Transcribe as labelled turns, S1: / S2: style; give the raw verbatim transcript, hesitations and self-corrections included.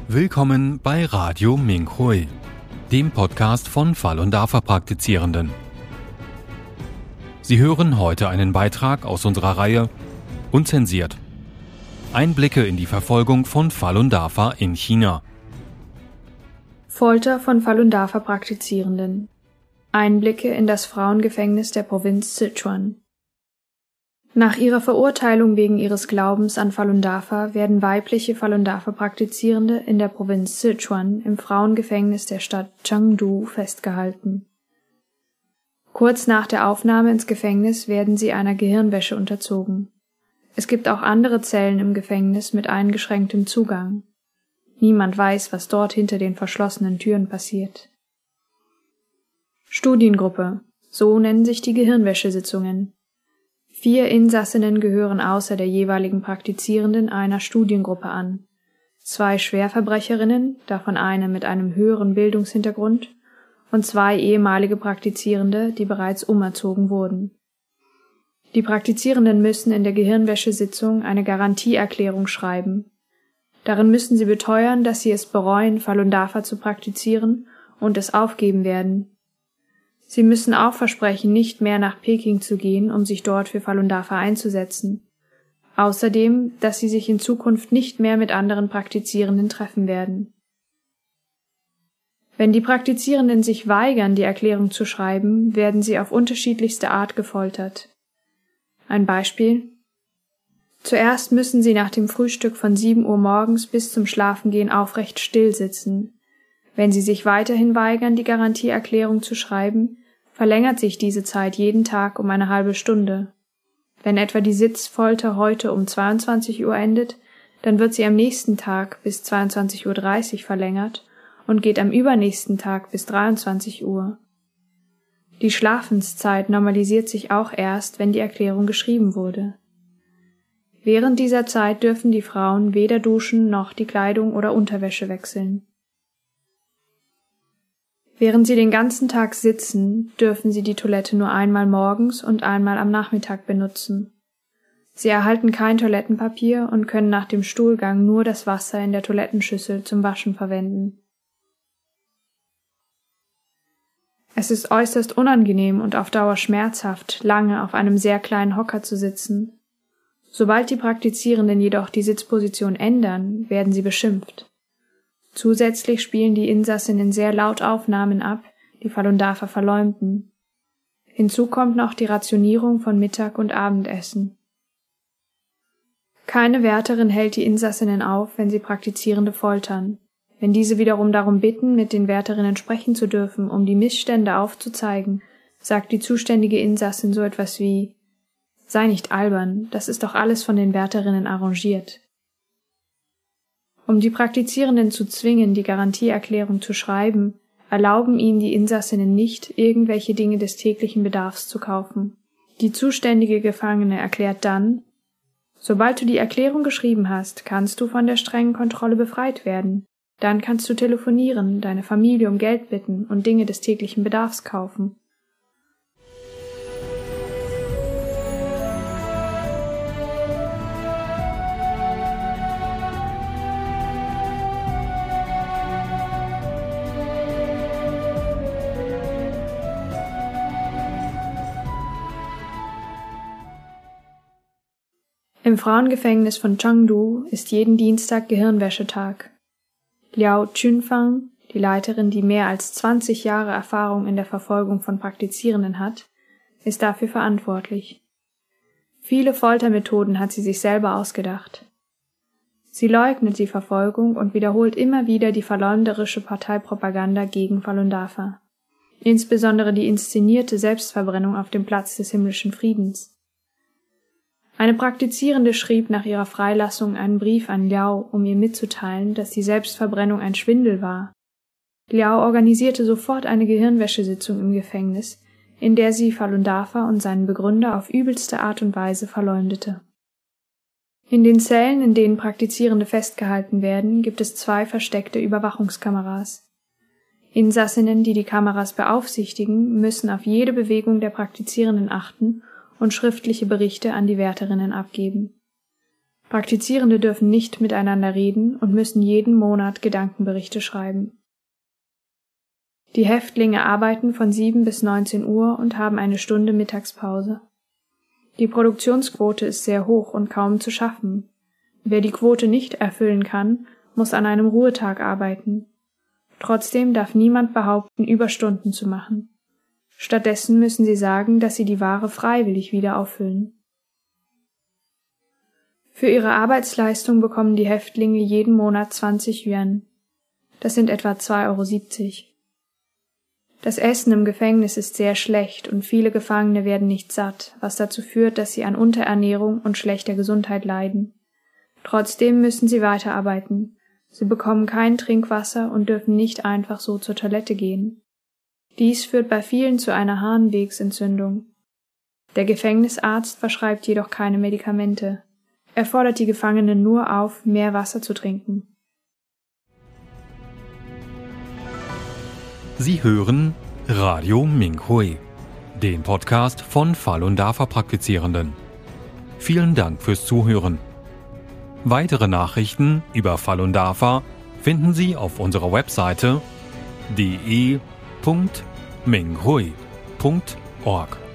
S1: Willkommen bei Radio Minhui, dem Podcast von Falun Dafa Praktizierenden. Sie hören heute einen Beitrag aus unserer Reihe Unzensiert. Einblicke in die Verfolgung von Falun Dafa in China.
S2: Folter von Falun Dafa Praktizierenden. Einblicke in das Frauengefängnis der Provinz Sichuan. Nach ihrer Verurteilung wegen ihres Glaubens an Falun Dafa werden weibliche Falun Dafa Praktizierende in der Provinz Sichuan im Frauengefängnis der Stadt Chengdu festgehalten. Kurz nach der Aufnahme ins Gefängnis werden sie einer Gehirnwäsche unterzogen. Es gibt auch andere Zellen im Gefängnis mit eingeschränktem Zugang. Niemand weiß, was dort hinter den verschlossenen Türen passiert. Studiengruppe, so nennen sich die Gehirnwäschesitzungen. Vier Insassinnen gehören außer der jeweiligen Praktizierenden einer Studiengruppe an. Zwei Schwerverbrecherinnen, davon eine mit einem höheren Bildungshintergrund, und zwei ehemalige Praktizierende, die bereits umerzogen wurden. Die Praktizierenden müssen in der Gehirnwäschesitzung eine Garantieerklärung schreiben. Darin müssen sie beteuern, dass sie es bereuen, Falun Dafa zu praktizieren und es aufgeben werden. Sie müssen auch versprechen, nicht mehr nach Peking zu gehen, um sich dort für Falun Dafa einzusetzen. Außerdem, dass sie sich in Zukunft nicht mehr mit anderen Praktizierenden treffen werden. Wenn die Praktizierenden sich weigern, die Erklärung zu schreiben, werden sie auf unterschiedlichste Art gefoltert. Ein Beispiel: Zuerst müssen sie nach dem Frühstück von sieben Uhr morgens bis zum Schlafengehen aufrecht still sitzen. Wenn sie sich weiterhin weigern, die Garantieerklärung zu schreiben, verlängert sich diese Zeit jeden Tag um eine halbe Stunde. Wenn etwa die Sitzfolter heute um zweiundzwanzig Uhr endet, dann wird sie am nächsten Tag bis zweiundzwanzig Uhr dreißig verlängert und geht am übernächsten Tag bis dreiundzwanzig Uhr. Die Schlafenszeit normalisiert sich auch erst, wenn die Erklärung geschrieben wurde. Während dieser Zeit dürfen die Frauen weder duschen noch die Kleidung oder Unterwäsche wechseln. Während sie den ganzen Tag sitzen, dürfen sie die Toilette nur einmal morgens und einmal am Nachmittag benutzen. Sie erhalten kein Toilettenpapier und können nach dem Stuhlgang nur das Wasser in der Toilettenschüssel zum Waschen verwenden. Es ist äußerst unangenehm und auf Dauer schmerzhaft, lange auf einem sehr kleinen Hocker zu sitzen. Sobald die Praktizierenden jedoch die Sitzposition ändern, werden sie beschimpft. Zusätzlich spielen die Insassinnen sehr laut Aufnahmen ab, die Falun Dafa verleumden. Hinzu kommt noch die Rationierung von Mittag- und Abendessen. Keine Wärterin hält die Insassinnen auf, wenn sie Praktizierende foltern. Wenn diese wiederum darum bitten, mit den Wärterinnen sprechen zu dürfen, um die Missstände aufzuzeigen, sagt die zuständige Insassin so etwas wie: Sei nicht albern, das ist doch alles von den Wärterinnen arrangiert. Um die Praktizierenden zu zwingen, die Garantieerklärung zu schreiben, erlauben ihnen die Insassinnen nicht, irgendwelche Dinge des täglichen Bedarfs zu kaufen. Die zuständige Gefangene erklärt dann: Sobald du die Erklärung geschrieben hast, kannst du von der strengen Kontrolle befreit werden. Dann kannst du telefonieren, deine Familie um Geld bitten und Dinge des täglichen Bedarfs kaufen. Im Frauengefängnis von Chengdu ist jeden Dienstag Gehirnwäschetag. Liao Chunfang, die Leiterin, die mehr als zwanzig Jahre Erfahrung in der Verfolgung von Praktizierenden hat, ist dafür verantwortlich. Viele Foltermethoden hat sie sich selber ausgedacht. Sie leugnet die Verfolgung und wiederholt immer wieder die verleumderische Parteipropaganda gegen Falun Dafa, insbesondere die inszenierte Selbstverbrennung auf dem Platz des himmlischen Friedens. Eine Praktizierende schrieb nach ihrer Freilassung einen Brief an Liao, um ihr mitzuteilen, dass die Selbstverbrennung ein Schwindel war. Liao organisierte sofort eine Gehirnwäschesitzung im Gefängnis, in der sie Falun Dafa und seinen Begründer auf übelste Art und Weise verleumdete. In den Zellen, in denen Praktizierende festgehalten werden, gibt es zwei versteckte Überwachungskameras. Insassinnen, die die Kameras beaufsichtigen, müssen auf jede Bewegung der Praktizierenden achten und schriftliche Berichte an die Wärterinnen abgeben. Praktizierende dürfen nicht miteinander reden und müssen jeden Monat Gedankenberichte schreiben. Die Häftlinge arbeiten von sieben bis neunzehn Uhr und haben eine Stunde Mittagspause. Die Produktionsquote ist sehr hoch und kaum zu schaffen. Wer die Quote nicht erfüllen kann, muss an einem Ruhetag arbeiten. Trotzdem darf niemand behaupten, Überstunden zu machen. Stattdessen müssen sie sagen, dass sie die Ware freiwillig wieder auffüllen. Für ihre Arbeitsleistung bekommen die Häftlinge jeden Monat zwanzig Yuan. Das sind etwa zwei Euro siebzig. Das Essen im Gefängnis ist sehr schlecht und viele Gefangene werden nicht satt, was dazu führt, dass sie an Unterernährung und schlechter Gesundheit leiden. Trotzdem müssen sie weiterarbeiten. Sie bekommen kein Trinkwasser und dürfen nicht einfach so zur Toilette gehen. Dies führt bei vielen zu einer Harnwegsentzündung. Der Gefängnisarzt verschreibt jedoch keine Medikamente. Er fordert die Gefangenen nur auf, mehr Wasser zu trinken.
S1: Sie hören Radio Minghui, den Podcast von Falun Dafa Praktizierenden. Vielen Dank fürs Zuhören. Weitere Nachrichten über Falun Dafa finden Sie auf unserer Webseite d e punkt minghui punkt org.